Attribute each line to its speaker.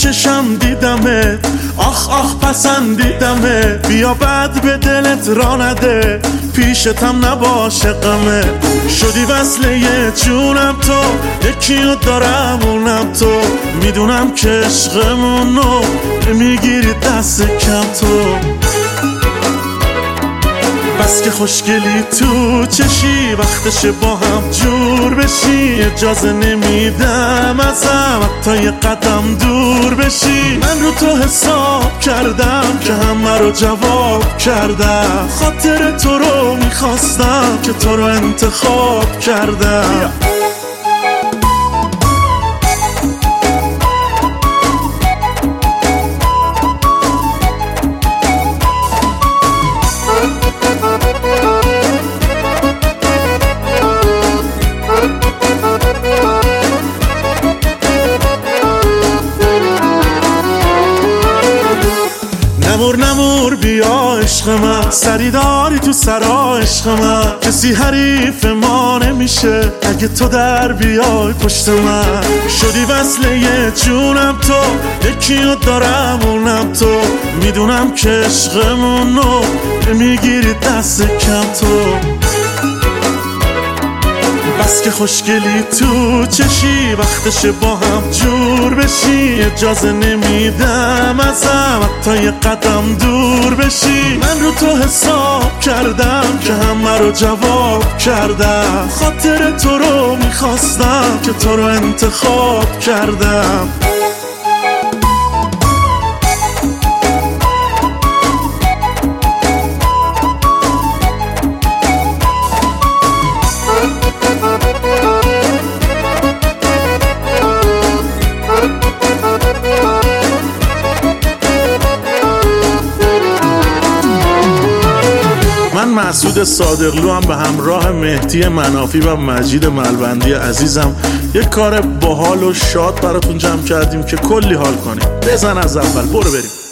Speaker 1: چشم دیدمت، آخ آخ پسندیدمت، بیا بد به دلت را نده، پیشتم نباشه غمه. شدی وصله جونم تو، یکیو دارم اونم تو، میدونم که عشقمونو میگیری دست کم تو. بس که خوشگلی تو چشی، وقتشه با هم جور بشی، اجازه نمیدم ازم حتی یه قدم دور بشی. من رو تو حساب کردم که همه رو جواب کردم، خاطر تو رو میخواستم که تو رو انتخاب کردم. نمور نمور بیا عشق من، سری داری تو سرا عشق من، کسی حریف ما نمیشه اگه تو در بیای پشت من. شدی وصله جونم تو، یکیو دارم اونم تو، میدونم که عشقمونو میگیری دست کم تو. بس که خوشگلی تو چشی، وقتشه با هم جور بشی، اجازه نمیدم ازم حتی یه قدم دور بشی. من رو تو حساب کردم که همه رو جواب کردم، خاطر تو رو میخواستم که تو رو انتخاب کردم. من مسعود صادقلو هم به همراه مهدی منافی و مجید ملبندی عزیزم یک کار باحال و شاد براتون جمع کردیم که کلی حال کنیم. بزن از اول، برو بریم.